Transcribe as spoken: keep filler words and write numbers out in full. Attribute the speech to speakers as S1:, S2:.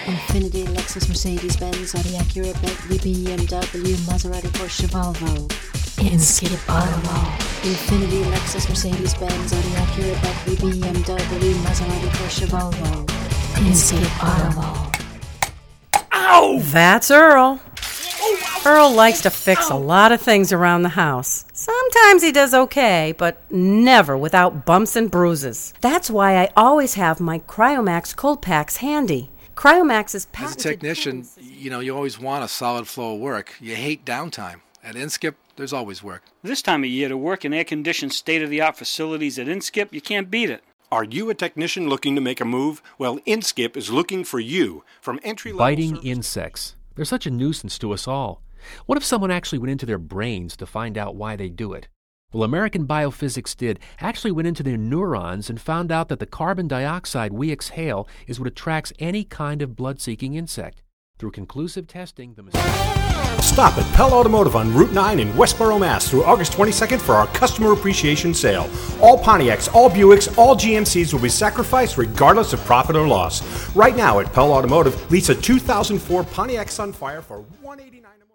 S1: Infiniti, Lexus, Mercedes-Benz, Audi, Acura, Bentley, B M W, Maserati, Porsche, Volvo. Inskip Auto. Infiniti, Lexus, Mercedes-Benz, Audi, Acura, Bentley, B M W, Maserati, Porsche, Volvo. Inskip Auto.
S2: Ow! That's Earl. Earl likes to fix a lot of things around the house. Sometimes he does okay, but never without bumps and bruises. That's why I always have my Cryomax cold packs handy. Cryomax is patented.
S3: As a technician, you know, you always want a solid flow of work. You hate downtime. At Inskip, there's always work.
S4: This time of year to work in air-conditioned state-of-the-art facilities at Inskip, you can't beat it.
S5: Are you a technician looking to make a move? Well, Inskip is looking for you. From entry-level
S6: Biting
S5: service-
S6: insects. They're such a nuisance to us all. What if someone actually went into their brains to find out why they do it? Well, American Biophysics did, actually went into their neurons and found out that the carbon dioxide we exhale is what attracts any kind of blood-seeking insect. Through conclusive testing, the mistake...
S7: Stop at Pell Automotive on Route nine in Westboro, Mass. through August twenty-second for our Customer Appreciation Sale. All Pontiacs, all Buicks, all G M Cs will be sacrificed regardless of profit or loss. Right now at Pell Automotive, lease a two thousand four Pontiac Sunfire for one hundred eighty-nine dollars a month.